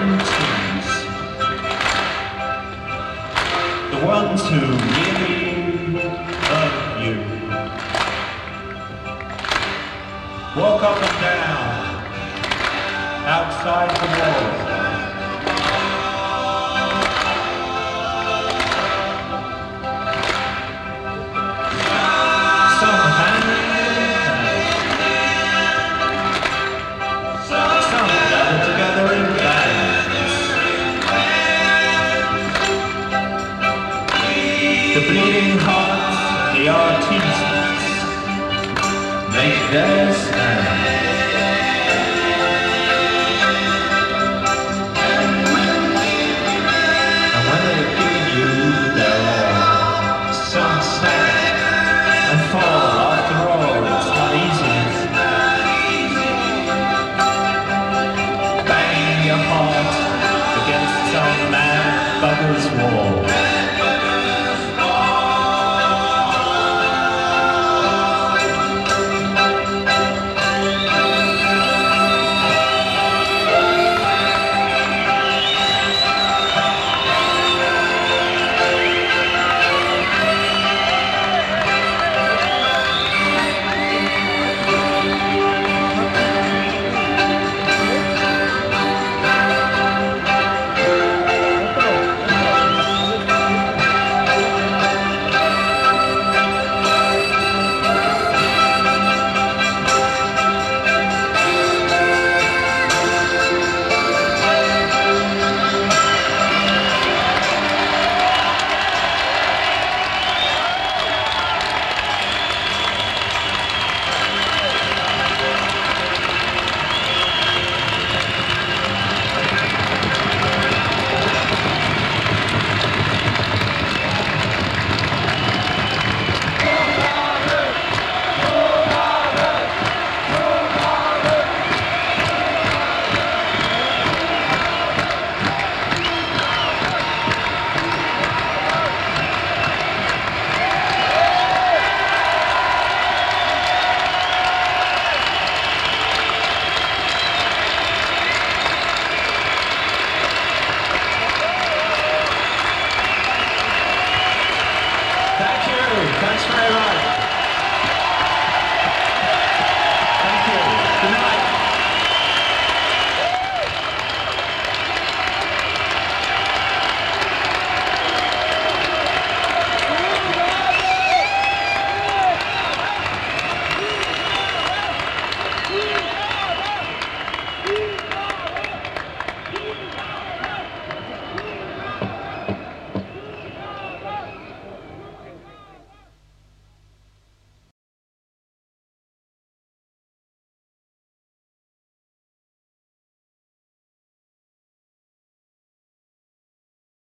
in twos. The ones who really love you. Walk up and down, outside the wall. The bleeding hearts, the artisans, make their stand. And when they've given you their all, some stand and fall. After all, it's not easy. Bang your heart against some mad bugger's wall.